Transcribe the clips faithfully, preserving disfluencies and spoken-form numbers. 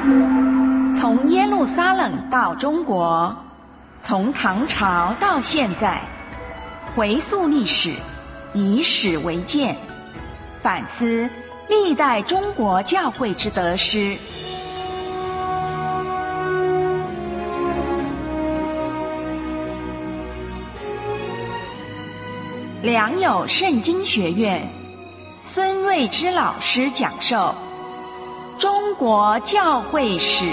从耶路撒冷到中国，从唐朝到现在，回溯历史，以史为鉴，反思历代中国教会之得失。良友圣经学院孙瑞之老师讲授中国教会史。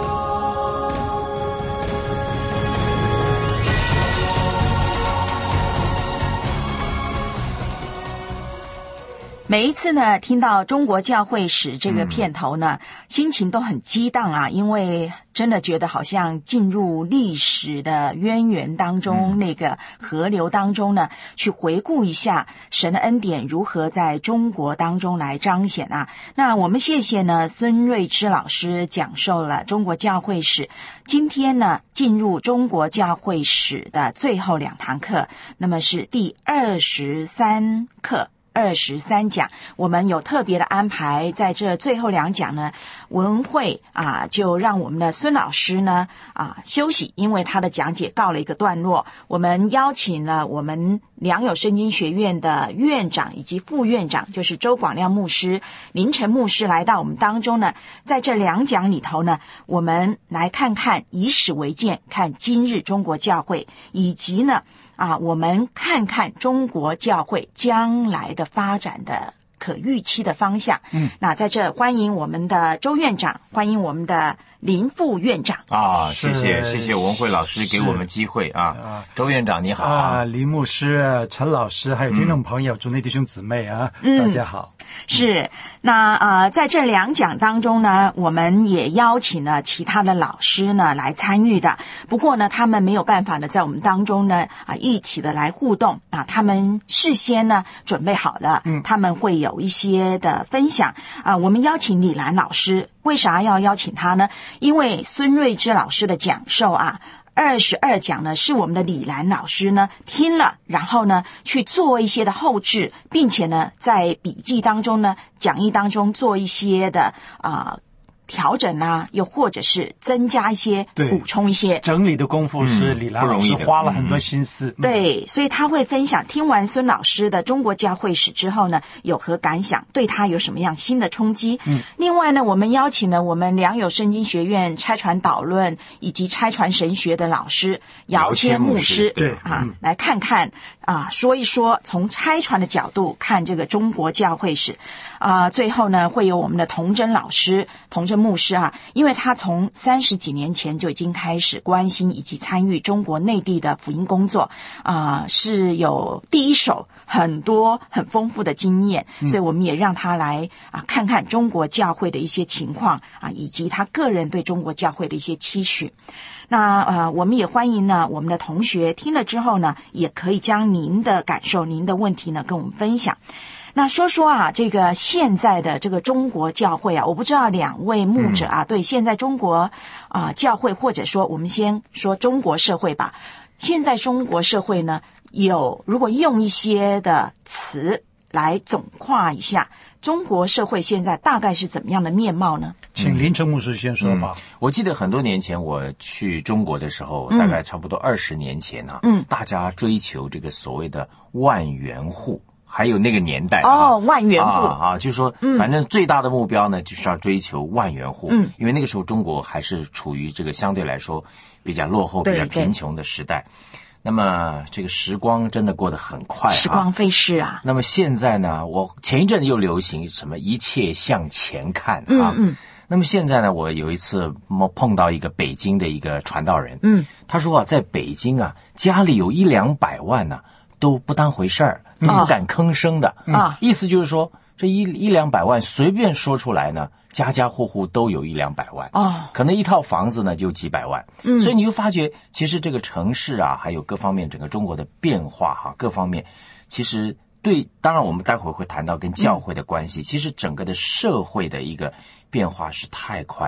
每一次呢，听到中国教会史这个片头呢，嗯、心情都很激荡啊，因为真的觉得好像进入历史的渊源当中，嗯、那个河流当中呢，去回顾一下神的恩典如何在中国当中来彰显啊。那我们谢谢呢孙瑞之老师讲授了中国教会史。今天呢，进入中国教会史的最后两堂课，那么是第二十三课。二十三讲，我们有特别的安排，在这最后两讲呢，文慧啊，就让我们的孙老师呢啊休息，因为他的讲解告了一个段落。我们邀请了我们良友圣经学院的院长以及副院长，就是周广亮牧师、林晨牧师来到我们当中呢。在这两讲里头呢，我们来看看以史为鉴，看今日中国教会，以及呢。啊，我们看看中国教会将来的发展的可预期的方向。嗯，那在这欢迎我们的周院长，欢迎我们的林副院长。 啊，谢谢谢谢文慧老师给我们机会啊。周院长你好啊，林牧师、陈老师，还有听众朋友、主内弟兄姊妹啊，嗯、大家好。 是，那呃，在这两讲当中呢，我们也邀请了其他的老师呢来参与的。不过呢，他们没有办法呢，在我们当中呢啊一起的来互动啊，他们事先呢准备好了，嗯，他们会有一些的分享啊。我们邀请李兰老师，为啥要邀请他呢？因为孙瑞之老师的讲授啊。二十二讲呢，是我们的李兰老师呢听了，然后呢去做一些的后制，并且呢在笔记当中呢、讲义当中做一些的啊、呃、调整啊，又或者是增加一些、补充一些整理的功夫是李兰老师花了很多心思。 嗯、对，所以他会分享听完孙老师的中国教会史之后呢，有何感想，对他有什么样新的冲击。嗯，另外呢，我们邀请了我们良友圣经学院拆传导论以及拆传神学的老师姚谦牧师， 对啊，嗯、来看看啊，说一说从拆传的角度看这个中国教会史啊。最后呢，会有我们的童真老师、童真牧师啊，因为他从三十几年前就已经开始关心以及参与中国内地的福音工作啊、呃，是有第一手很多很丰富的经验，所以我们也让他来啊看看中国教会的一些情况啊，以及他个人对中国教会的一些期许。那呃，我们也欢迎呢我们的同学听了之后呢，也可以将您的感受、您的问题呢跟我们分享。那说说啊，这个现在的这个中国教会啊，我不知道两位牧者啊，嗯、对现在中国啊、呃、教会，或者说我们先说中国社会吧。现在中国社会呢，有如果用一些的词来总括一下，中国社会现在大概是怎么样的面貌呢？ 请林晨牧师先说吧。 嗯、我记得很多年前我去中国的时候，嗯、大概差不多二十年前啊，嗯，大家追求这个所谓的万元户。还有那个年代哦，万元户啊啊，就是说，反正最大的目标呢，嗯、就是要追求万元户。嗯，因为那个时候中国还是处于这个相对来说比较落后、比较贫穷的时代。那么这个时光真的过得很快，啊， 时光飞逝啊。 那么现在呢，我前一阵又流行什么一切向前看啊。 嗯嗯。 那么现在呢，我有一次碰到一个北京的一个传道人，嗯，他说啊，在北京啊，家里有一两百万呢，啊，都不当回事儿。都不敢吭声的啊，意思就是说，这一一两百万随便说出来呢，家家户户都有一两百万啊，可能一套房子呢就几百万，嗯，所以你就发觉，其实这个城市啊，还有各方面整个中国的变化哈，各方面其实对，当然我们待会儿会谈到跟教会的关系，嗯、其实整个的社会的一个变化是太快了。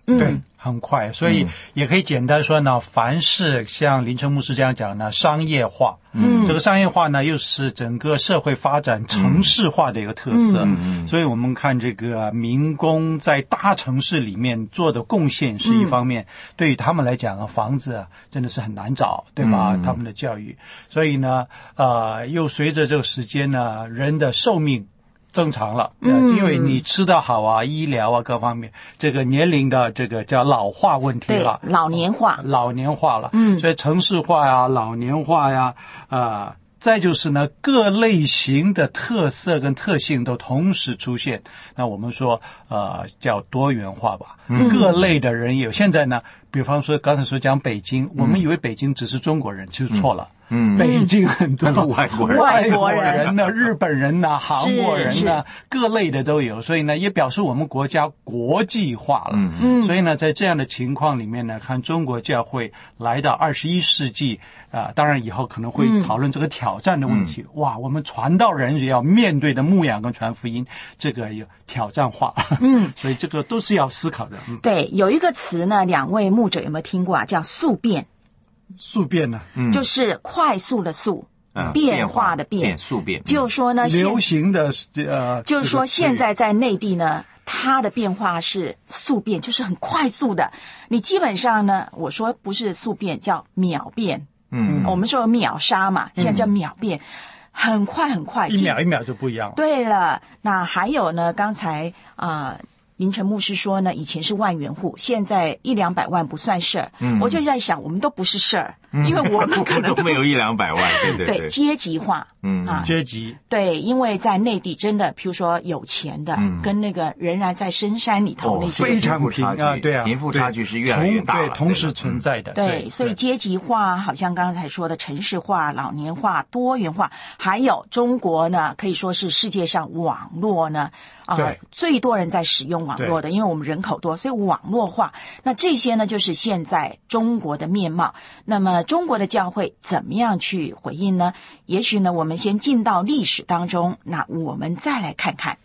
对，很快，所以也可以简单说呢，凡是像林成牧师这样讲呢，商业化，嗯，这个商业化呢，又是整个社会发展城市化的一个特色，嗯，所以我们看这个民工在大城市里面做的贡献是一方面，嗯，对于他们来讲啊，房子啊真的是很难找，对吧？嗯，他们的教育，所以呢，呃，又随着这个时间呢，人的寿命增长了，嗯，因为你吃得好啊，医疗啊各方面，这个年龄的这个叫老化问题了， 对，老年化， 老年化了，嗯，所以城市化呀，老年化呀，啊、呃，再就是呢，各类型的特色跟特性都同时出现，那我们说呃叫多元化吧，嗯，各类的人有。现在呢，比方说刚才说讲北京，我们以为北京只是中国人，其实错了。嗯，北京很多外国人， 外国人呢，日本人呐，韩国人呐，各类的都有，所以呢，也表示我们国家国际化了。嗯嗯，所以呢，在这样的情况里面呢，看中国教会来到二十一世纪啊、呃，当然以后可能会讨论这个挑战的问题。嗯、哇，我们传道人也要面对的牧养跟传福音，这个有挑战化。嗯，所以这个都是要思考的。嗯、 对，有一个词呢，两位牧者有没有听过啊？叫速变。 速变呢、啊嗯，就是快速的速，嗯、变化的变， 速变。嗯、 就是说呢， 流行的呃， 就是说现在在内地呢，它的变化是速变，就是很快速的。你基本上呢，我说不是速变，叫秒变。嗯，我们说秒杀嘛，现在叫秒变，嗯、很快很快， 一秒一秒就不一样了。 对了，那还有呢，刚才啊。呃林成牧师说呢，以前是万元户，现在一两百万不算事儿。嗯，我就在想，我们都不是事儿，嗯、因为我们可能都没有一两百万，对对对，对阶级化， 嗯啊，阶级对，因为在内地真的，譬如说有钱的，嗯、跟那个仍然在深山里头那些、 哦、非常贫啊，对啊， 贫富差距是越来越大了， 对，同时存在的。 对，对所以阶级化，好像刚才说的城市化、老年化、多元化，还有中国呢，可以说是世界上网络呢。啊、呃，最多人在使用网络的，因为我们人口多，所以网络化。那这些呢，就是现在中国的面貌。那么中国的教会怎么样去回应呢？也许呢，我们先进到历史当中，那我们再来看看。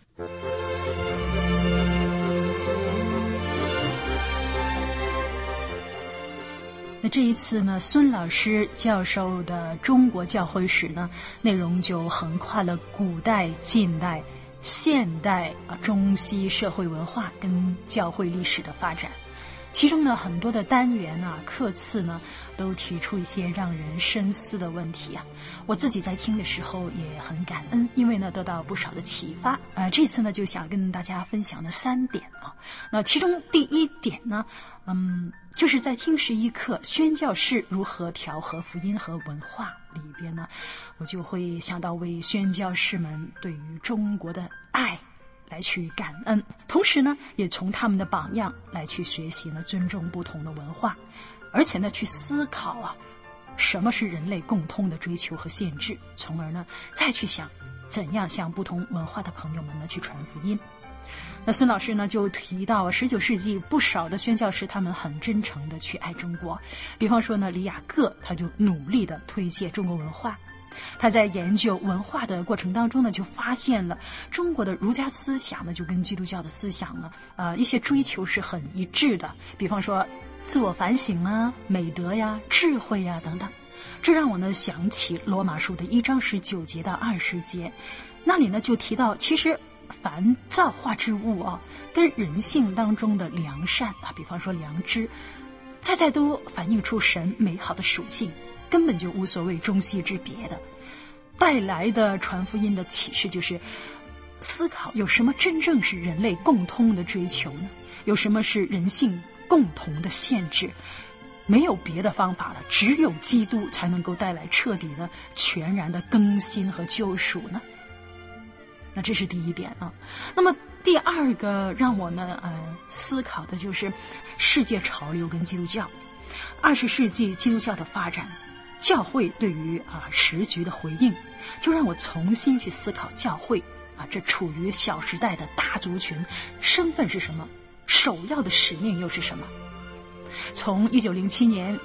那这一次呢，孙老师教授的中国教会史呢，内容就横跨了古代、近代。现代啊，中西社会文化跟教会历史的发展，其中呢很多的单元啊、课次呢，都提出一些让人深思的问题啊。我自己在听的时候也很感恩，因为呢得到不少的启发。呃，这次呢就想跟大家分享的三点啊。那其中第一点呢，嗯，就是在听十一课宣教士如何调和福音和文化里边呢，我就会想到为宣教士们对于中国的爱来去感恩，同时呢也从他们的榜样来去学习呢尊重不同的文化，而且呢去思考啊什么是人类共通的追求和限制，从而呢再去想怎样向不同文化的朋友们呢去传福音。那孙老师呢就提到十九世纪不少的宣教士他们很真诚的去爱中国，比方说呢李雅各他就努力的推介中国文化，他在研究文化的过程当中呢就发现了中国的儒家思想呢就跟基督教的思想呢呃一些追求是很一致的，比方说自我反省啊、美德呀、智慧呀等等。这让我呢想起罗马书的一章十九节到二十节，那里呢就提到其实凡造化之物啊，跟人性当中的良善啊，比方说良知，再再都反映出神美好的属性，根本就无所谓中西之别的。带来的传福音的启示就是思考有什么真正是人类共通的追求呢？有什么是人性共同的限制？没有别的方法了，只有基督才能够带来彻底的全然的更新和救赎呢。那这是第一点啊。那么第二个让我呢呃思考的就是世界潮流跟基督教。二十世纪基督教的发展，教会对于啊时局的回应，就让我重新去思考教会啊这处于小时代的大族群身份是什么，首要的使命又是什么。从一九零七年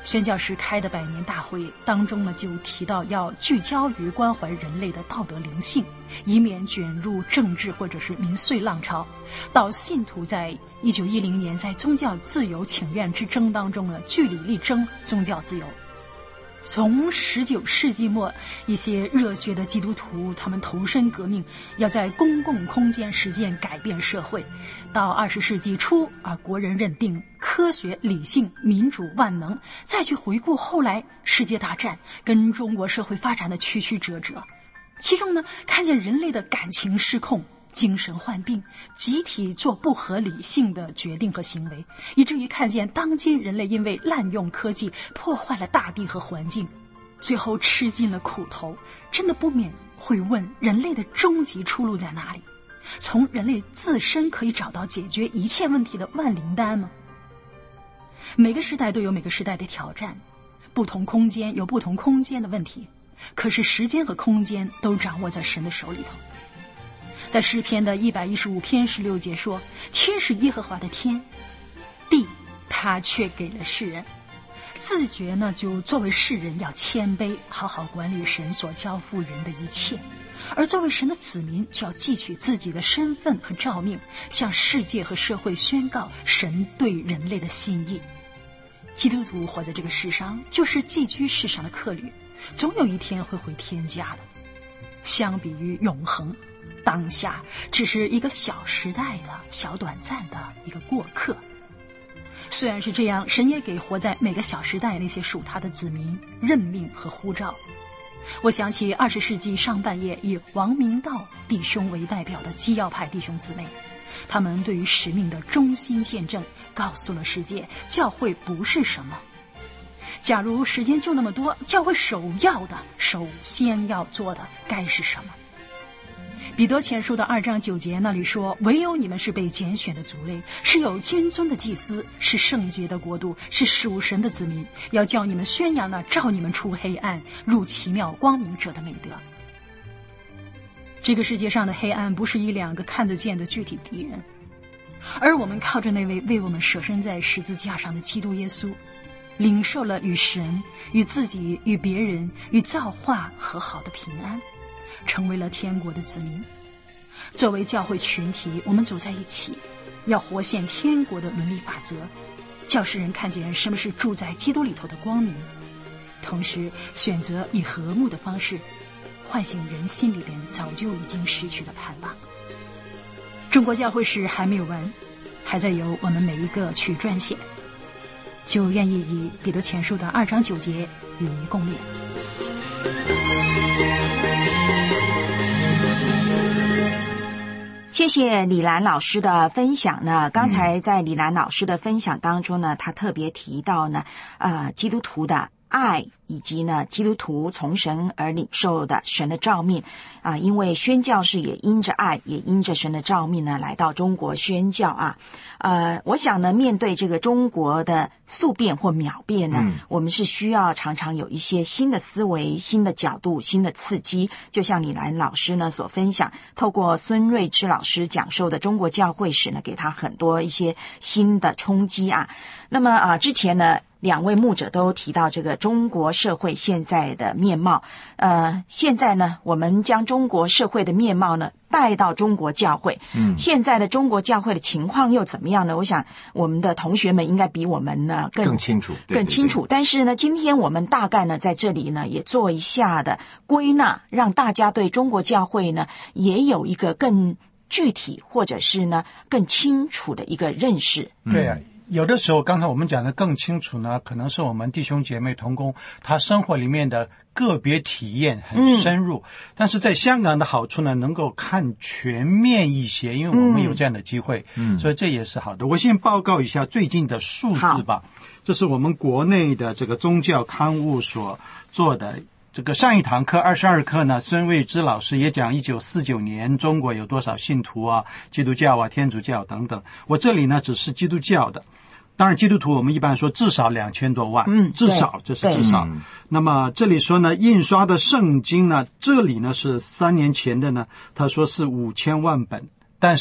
宣教士开的百年大会当中呢，就提到要聚焦于关怀人类的道德灵性，以免卷入政治或者是民粹浪潮，导信徒在一九一零年在宗教自由请愿之争当中呢，据理力争宗教自由。从十九世纪末，一些热血的基督徒他们投身革命，要在公共空间实践改变社会。到二十世纪初啊，国人认定科学、理性、民主万能，再去回顾后来世界大战跟中国社会发展的曲曲折折，其中呢，看见人类的感情失控，精神患病，集体做不合理性的决定和行为，以至于看见当今人类因为滥用科技破坏了大地和环境，最后吃尽了苦头，真的不免会问人类的终极出路在哪里？从人类自身可以找到解决一切问题的万灵丹吗？每个时代都有每个时代的挑战，不同空间有不同空间的问题，可是时间和空间都掌握在神的手里头。在诗篇的一百一十五篇十六节说，天是耶和华的天，地他却给了世人。自觉呢，就作为世人要谦卑，好好管理神所交付人的一切，而作为神的子民就要记取自己的身份和召命，向世界和社会宣告神对人类的心意。基督徒活在这个世上，就是寄居世上的客旅，总有一天会回天家的。相比于永恒，当下只是一个小时代的小短暂的一个过客。虽然是这样，神也给活在每个小时代那些属他的子民任命和呼召。我想起二十世纪上半叶以王明道弟兄为代表的基要派弟兄姊妹，他们对于使命的忠心见证，告诉了世界教会不是什么。假如时间就那么多，教会首要的首先要做的该是什么？彼得前书的二章九节那里说，唯有你们是被拣选的族类，是有君尊的祭司，是圣洁的国度，是属神的子民，要叫你们宣扬那召你们出黑暗入奇妙光明者的美德。这个世界上的黑暗不是一两个看得见的具体敌人，而我们靠着那位为我们舍身在十字架上的基督耶稣，领受了与神、与自己、与别人、与造化和好的平安，成为了天国的子民。作为教会群体，我们走在一起，要活现天国的伦理法则，叫世人看见什么是住在基督里头的光明，同时选择以和睦的方式唤醒人心里边早就已经失去的盼望。中国教会史还没有完，还在由我们每一个去撰写，就愿意以彼得前书的二章九节与你共勉。 谢谢李兰老师的分享呢。刚才在李兰老师的分享当中呢，他特别提到呢，呃，基督徒的爱，以及呢，基督徒从神而领受的神的召命啊、呃，因为宣教士也因着爱，也因着神的召命呢，来到中国宣教啊。呃，我想呢，面对这个中国的速变或秒变呢、嗯，我们是需要常常有一些新的思维、新的角度、新的刺激。就像李兰老师呢所分享，透过孙瑞芝老师讲授的中国教会史呢，给他很多一些新的冲击啊。那么啊、呃，之前呢，两位牧者都提到这个中国社会现在的面貌。呃，现在呢，我们将中国社会的面貌呢带到中国教会。嗯，现在的中国教会的情况又怎么样呢？我想我们的同学们应该比我们呢更更清楚，对对对， 更清楚。但是呢，今天我们大概呢在这里呢也做一下的归纳，让大家对中国教会呢也有一个更具体或者是呢更清楚的一个认识。 对啊。有的时候刚才我们讲的更清楚呢，可能是我们弟兄姐妹同工他生活里面的个别体验很深入、嗯、但是在香港的好处呢，能够看全面一些，因为我们有这样的机会、嗯、所以这也是好的。我先报告一下最近的数字吧，这是我们国内的这个宗教刊物所做的。这个上一堂课二十二课呢，孙瑞芝老师也讲一九四九年中国有多少信徒啊，基督教啊，天主教等等。我这里呢只是基督教的，当然基督徒我们一般说至少两千多万，嗯，至少这是至少。那么这里说呢，印刷的圣经呢，这里呢是三年前的呢，他说是五千万本，但是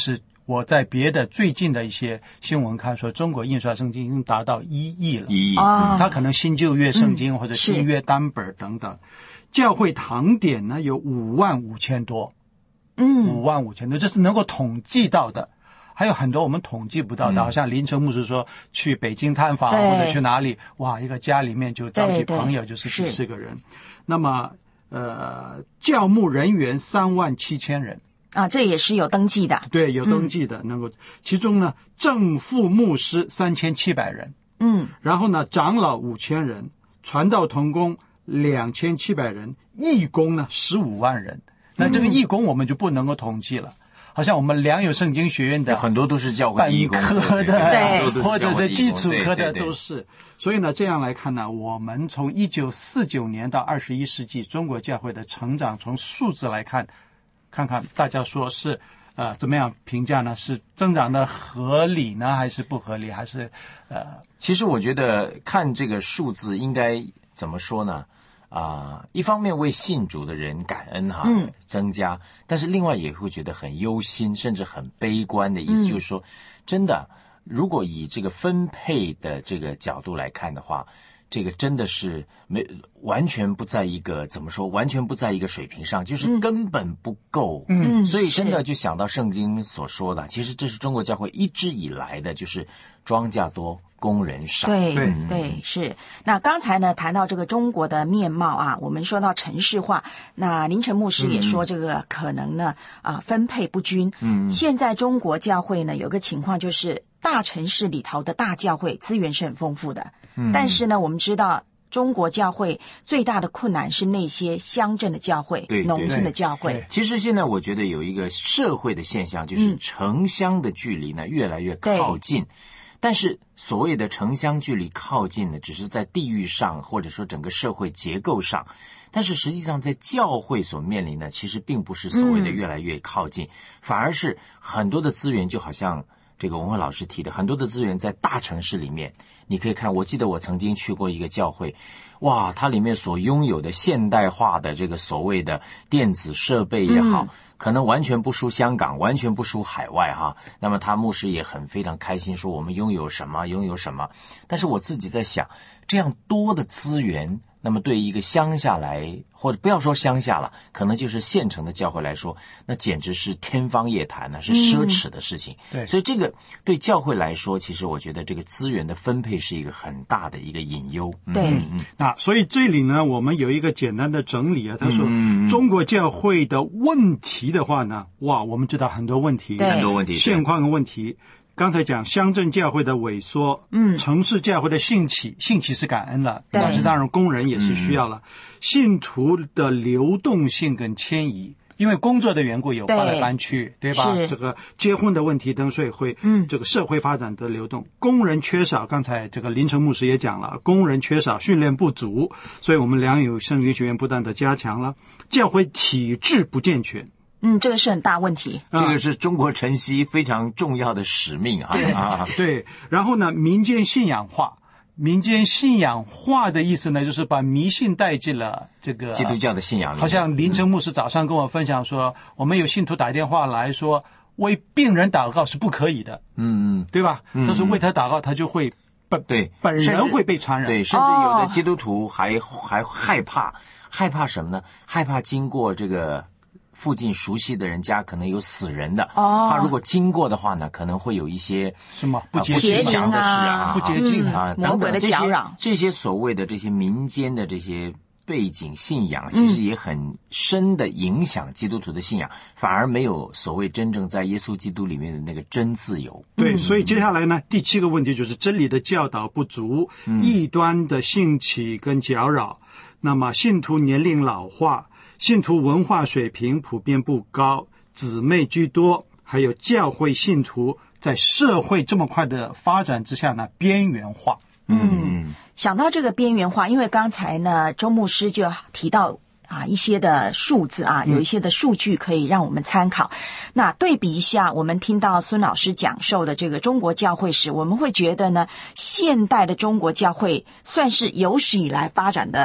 我在别的最近的一些新闻看说，中国印刷圣经已经达到一亿了。 一亿， 嗯，它可能新旧约圣经、 嗯、 或者新约单本等等。教会堂典呢有五万五千多， 嗯， 五万五千多，这是能够统计到的。还有很多我们统计不到的，嗯、好像林成牧师说去北京探访或者去哪里，哇，一个家里面就召集朋友就是几十个人。那么，呃，教牧人员三万七千人。 啊，这也是有登记的。 对，有登记的，嗯、能够其中呢，正副牧师三千七百人， 嗯， 然后呢，长老五千人，传道同工两千七百人，义工呢十五万人。那这个义工我们就不能够统计了。嗯，好像我们良友圣经学院的很多都是教会义工本科的， 对， 或者是基础科的都是。所以呢，这样来看呢，我们从一九四九年到二十一世纪中国教会的成长，从数字来看，看看大家说是呃怎么样评价呢？是增长的合理呢，还是不合理？还是呃？ 其实我觉得看这个数字应该怎么说呢？啊、呃，一方面为信主的人感恩哈， 嗯， 增加，但是另外也会觉得很忧心，甚至很悲观的意思，嗯、就是说，真的，如果以这个分配的这个角度来看的话，这个真的是没完全不在一个怎么说，完全不在一个水平上，就是根本不够。 嗯， 所以真的就想到圣经所说的，其实这是中国教会一直以来的，就是庄稼多。工人少， 对对、嗯、是。那刚才呢谈到这个中国的面貌啊，我们说到城市化，那林成牧师也说这个可能呢、嗯、啊分配不均。嗯，现在中国教会呢有个情况就是大城市里头的大教会资源是很丰富的，嗯，但是呢我们知道中国教会最大的困难是那些乡镇的教会、农村的教会。 其实现在我觉得有一个社会的现象，就是城乡的距离呢越来越靠近。但是所谓的城乡距离靠近呢，只是在地域上或者说整个社会结构上，但是实际上在教会所面临的其实并不是所谓的越来越靠近，嗯、反而是很多的资源，就好像这个文慧老师提的，很多的资源在大城市里面。你可以看，我记得我曾经去过一个教会，哇，它里面所拥有的现代化的这个所谓的电子设备也好，嗯、可能完全不输香港，完全不输海外哈。那么他牧师也很非常开心说我们拥有什么拥有什么。但是我自己在想，这样多的资源，那么对一个乡下来，或者不要说乡下了，可能就是县城的教会来说，那简直是天方夜谭呢，是奢侈的事情。 嗯、对， 所以这个对教会来说，其实我觉得这个资源的分配是一个很大的一个隐忧。 对， 嗯嗯、 那所以这里呢，我们有一个简单的整理啊。他说，嗯、中国教会的问题的话呢，哇，我们知道很多问题， 很多问题， 现况的问题。刚才讲乡镇教会的萎缩，嗯，城市教会的兴起，兴起是感恩了，但是当然工人也是需要了，嗯、信徒的流动性跟迁移，因为工作的缘故有搬来搬去， 对, 对吧？这个结婚的问题等，所以会，嗯，这个社会发展的流动，工人缺少，刚才这个林成牧师也讲了，工人缺少，训练不足，所以我们良友圣经学院不断的加强了，教会体制不健全。 嗯，这个是很大问题。 这个是中国晨曦非常重要的使命啊！ 对啊，对。然后呢，民间信仰化，民间信仰化的意思呢，就是把迷信带进了这个基督教的信仰里面。 好像林成牧师早上跟我分享说，嗯、我们有信徒打电话来说，为病人祷告是不可以的。 嗯嗯， 对吧？嗯、都是为他祷告，他就会本对本人会被传染。 对，甚至有的基督徒还、哦、还害怕，害怕什么呢？害怕经过这个。附近熟悉的人家可能有死人的，哦，他如果经过的话呢，可能会有一些什么不吉祥的事啊， 不洁净啊， 嗯、 等等这些这些所谓的这些民间的这些背景信仰，其实也很深的影响基督徒的信仰，嗯、反而没有所谓真正在耶稣基督里面的那个真自由。 对，所以接下来呢，第七个问题就是真理的教导不足，嗯、异端的兴起跟搅扰，那么信徒年龄老化。信徒文化水平普遍不高，姊妹居多，还有教会信徒在社会这么快的发展之下呢，边缘化。 嗯，想到这个边缘化，因为刚才呢，周牧师就提到啊一些的数字啊，有一些的数据可以让我们参考。嗯、那对比一下，我们听到孙老师讲授的这个中国教会史，我们会觉得呢，现代的中国教会算是有史以来发展的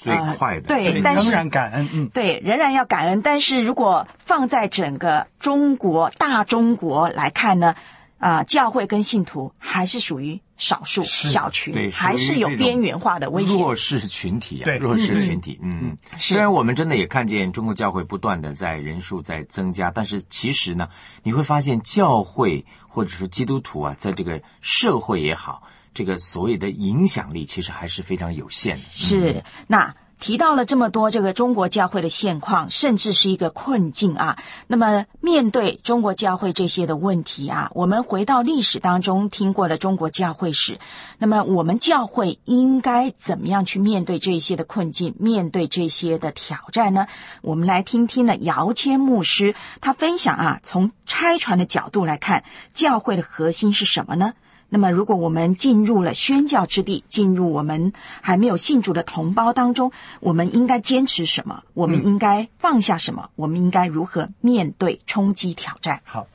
最快的， 呃、对，但是仍然感恩，嗯， 对，仍然要感恩。但是如果放在整个中国大中国来看呢，啊、呃，教会跟信徒还是属于少数小群，还是有边缘化的危险。 弱势群体啊， 对， 弱势群体，嗯，嗯虽然我们真的也看见中国教会不断的在人数在增加，但是其实呢，你会发现教会或者是基督徒啊，在这个社会也好，这个所谓的影响力其实还是非常有限的。 是， 嗯、 那提到了这么多这个中国教会的现况，甚至是一个困境啊。那么面对中国教会这些的问题啊，我们回到历史当中听过了中国教会史，那么我们教会应该怎么样去面对这些的困境，面对这些的挑战呢？我们来听听呢姚谦牧师他分享啊，从差传的角度来看，教会的核心是什么呢？那么如果我们进入了宣教之地，进入我们还没有信主的同胞当中，我们应该坚持什么？我们应该放下什么？嗯、我们应该如何面对冲击挑战？ 好，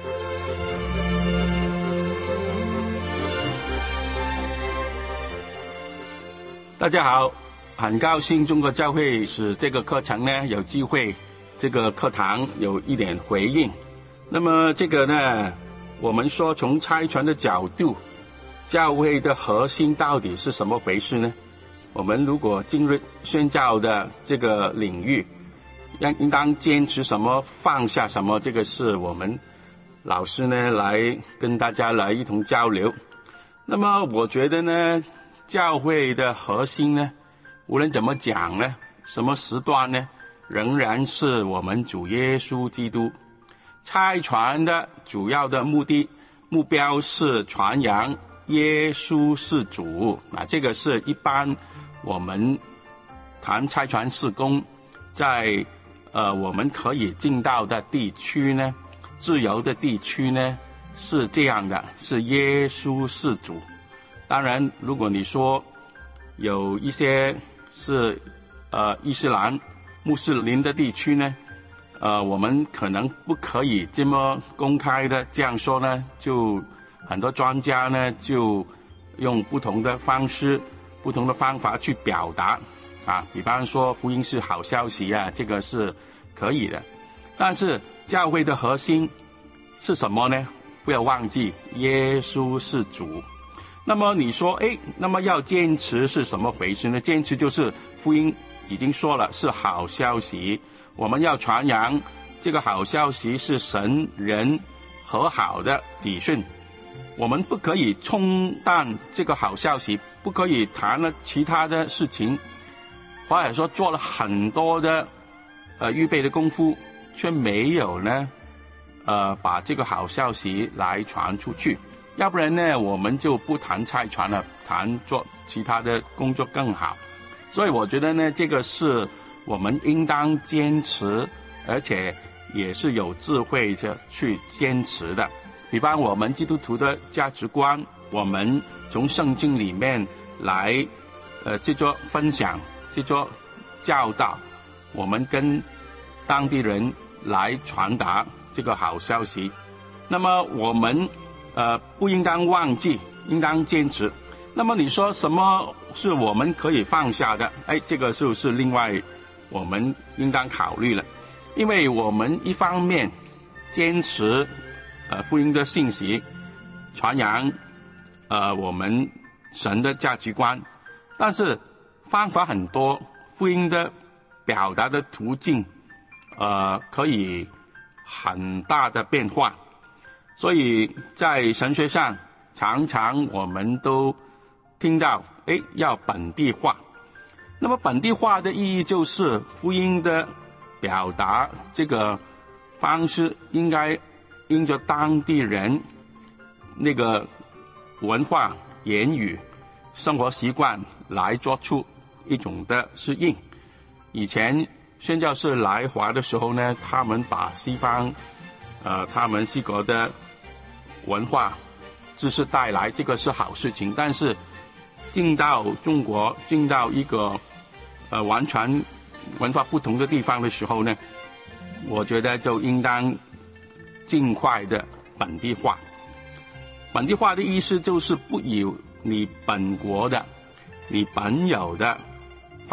大家好，很高兴中国教会使这个课程呢有机会，这个课堂有一点回应。那么这个呢，我们说从差传的角度，教会的核心到底是什么回事呢？我们如果进入宣教的这个领域，应应当坚持什么，放下什么，这个是我们老师呢来跟大家来一同交流。那么我觉得呢，教会的核心呢，无论怎么讲呢，什么时段呢，仍然是我们主耶稣基督。差传的主要的目的目标是传扬耶稣是主啊，这个是一般我们谈差传事工在呃我们可以进到的地区呢，自由的地区呢是这样的，是耶稣是主。当然如果你说有一些是呃伊斯兰穆斯林的地区呢，呃，我们可能不可以这么公开的这样说呢，就很多专家呢就用不同的方式、不同的方法去表达啊，比方说福音是好消息啊，这个是可以的。但是教会的核心是什么呢？不要忘记耶稣是主。那么你说，哎，那么要坚持是什么回事呢？坚持就是福音已经说了是好消息。我们要传扬这个好消息是神人和好的底讯，我们不可以冲淡这个好消息，不可以谈了其他的事情，或者说做了很多的呃预备的功夫，却没有呢呃把这个好消息来传出去。要不然呢，我们就不谈差传了，谈做其他的工作更好。所以我觉得呢，这个是我们应当坚持，而且也是有智慧的去坚持的。比方我们基督徒的价值观，我们从圣经里面来呃这做分享，这做教导，我们跟当地人来传达这个好消息。那么我们呃不应当忘记，应当坚持。那么你说什么是我们可以放下的？哎，这个就是另外我们应当考虑了。因为我们一方面坚持呃福音的信息，传扬呃我们神的价值观，但是方法很多，福音的表达的途径呃可以很大的变化。所以在神学上常常我们都听到诶要本地化。那么本地化的意义就是福音的表达这个方式应该因着当地人那个文化、言语、生活习惯来做出一种的适应。以前宣教士来华的时候呢，他们把西方呃他们西国的文化知识带来，这个是好事情。但是进到中国，进到一个呃完全文化不同的地方的时候呢，我觉得就应当尽快的本地化。本地化的意思就是不以你本国的、你本有的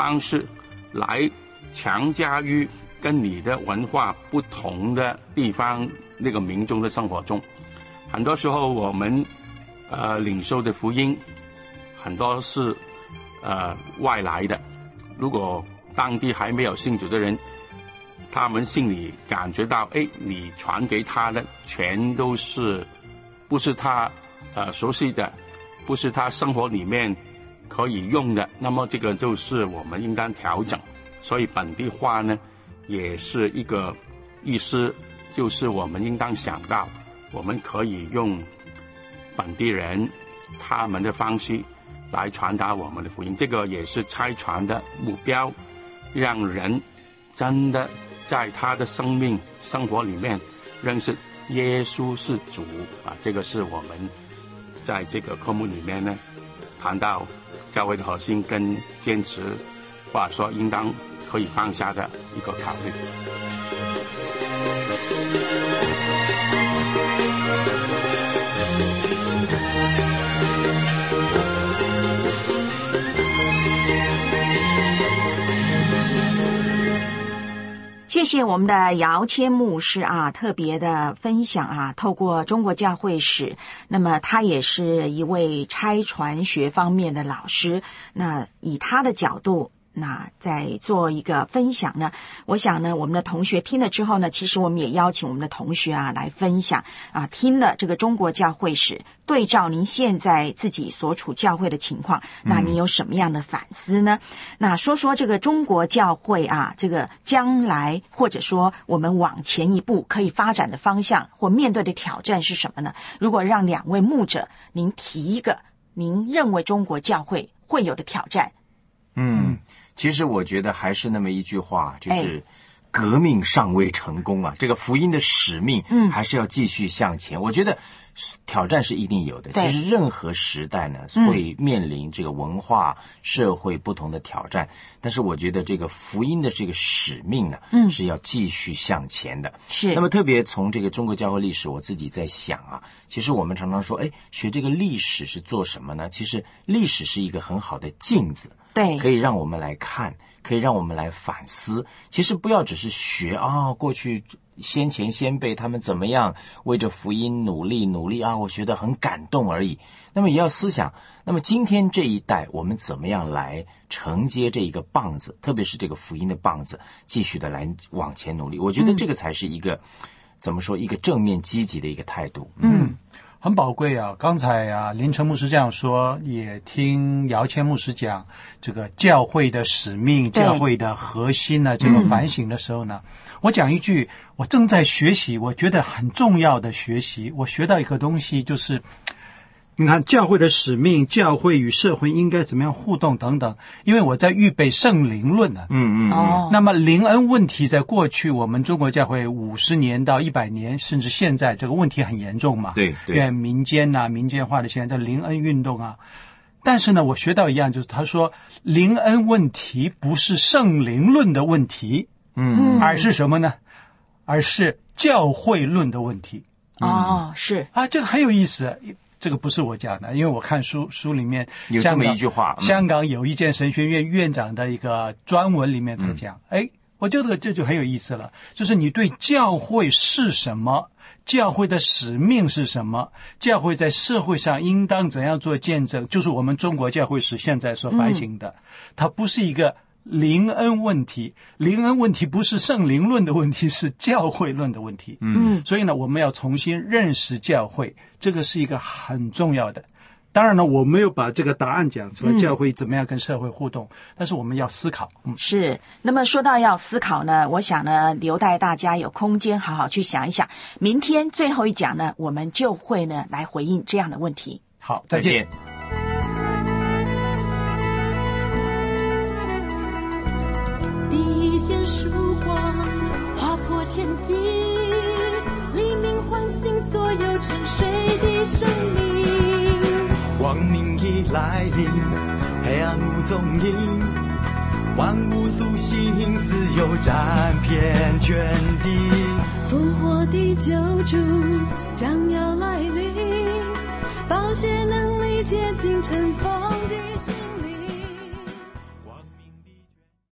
方式来强加于跟你的文化不同的地方那个民众的生活中。很多时候我们呃领受的福音很多是呃外来的，如果当地还没有信主的人，他们心里感觉到，哎，你传给他的全都是不是他呃熟悉的，不是他生活里面可以用的，那么这个就是我们应当调整。所以本地化呢也是一个意思，就是我们应当想到我们可以用本地人他们的方式来传达我们的福音，这个也是差传的目标，让人真的在他的生命生活里面认识耶稣是主啊，这个是我们在这个科目里面呢谈到教会的核心跟坚持，或者说应当可以放下的一个考虑。 谢谢我们的姚谦牧师啊，特别的分享啊，透过中国教会史，那么他也是一位差传学方面的老师，那以他的角度那在做一个分享呢，我想呢我们的同学听了之后呢，其实我们也邀请我们的同学啊来分享啊，听了这个中国教会史，对照您现在自己所处教会的情况，那你有什么样的反思呢？嗯、那说说这个中国教会啊，这个将来或者说我们往前一步可以发展的方向或面对的挑战是什么呢？如果让两位牧者您提一个您认为中国教会会有的挑战。 嗯，其实我觉得还是那么一句话，就是革命尚未成功啊，这个福音的使命还是要继续向前。嗯、我觉得挑战是一定有的，其实任何时代呢会面临这个文化、社会不同的挑战，但是我觉得这个福音的这个使命呢，嗯，是要继续向前的。是。那么特别从这个中国教会历史，我自己在想啊，其实我们常常说，哎，学这个历史是做什么呢？其实历史是一个很好的镜子。对，可以让我们来看，可以让我们来反思。其实不要只是学啊、哦，过去先前先辈他们怎么样为着福音努力努力啊，我觉得很感动而已。那么也要思想，那么今天这一代我们怎么样来承接这一个棒子，特别是这个福音的棒子，继续的来往前努力。我觉得这个才是一个、嗯、怎么说，一个正面积极的一个态度。 嗯。很宝贵啊！刚才啊，林成牧师这样说，也听姚谦牧师讲这个教会的使命、教会的核心呢，这个反省的时候呢，嗯、我讲一句，我正在学习，我觉得很重要的学习，我学到一个东西，就是你看教会的使命，教会与社会应该怎么样互动等等。因为我在预备圣灵论呢、啊，嗯嗯哦，那么灵恩问题在过去我们中国教会五十年到一百年，甚至现在这个问题很严重嘛，对对，因为民间呐、啊、民间化的现在的灵恩运动啊。但是呢，我学到一样，就是他说灵恩问题不是圣灵论的问题，嗯，而是什么呢？而是教会论的问题。 哦，是啊，这个很有意思。这个不是我讲的，因为我看书书里面有这么一句话， 嗯、香港有一间神学院院长的一个专文里面他讲，哎、嗯，我觉得这就很有意思了，就是你对教会是什么，教会的使命是什么，教会在社会上应当怎样做见证，就是我们中国教会史现在所反省的，嗯、它不是一个灵恩问题，灵恩问题不是圣灵论的问题，是教会论的问题。嗯，所以呢，我们要重新认识教会，这个是一个很重要的。当然呢，我没有把这个答案讲出来，教会怎么样跟社会互动，嗯、但是我们要思考。嗯， 是。那么说到要思考呢，我想呢，留待大家有空间好好去想一想。明天最后一讲呢，我们就会呢来回应这样的问题。 好，再见。 一线曙光划破天际，黎明唤醒所有沉睡的生命。 光明已来临，黑暗无踪影，万物苏醒，自由占遍全地。 复活的救主将要来临，宝血能力接近尘封的心灵。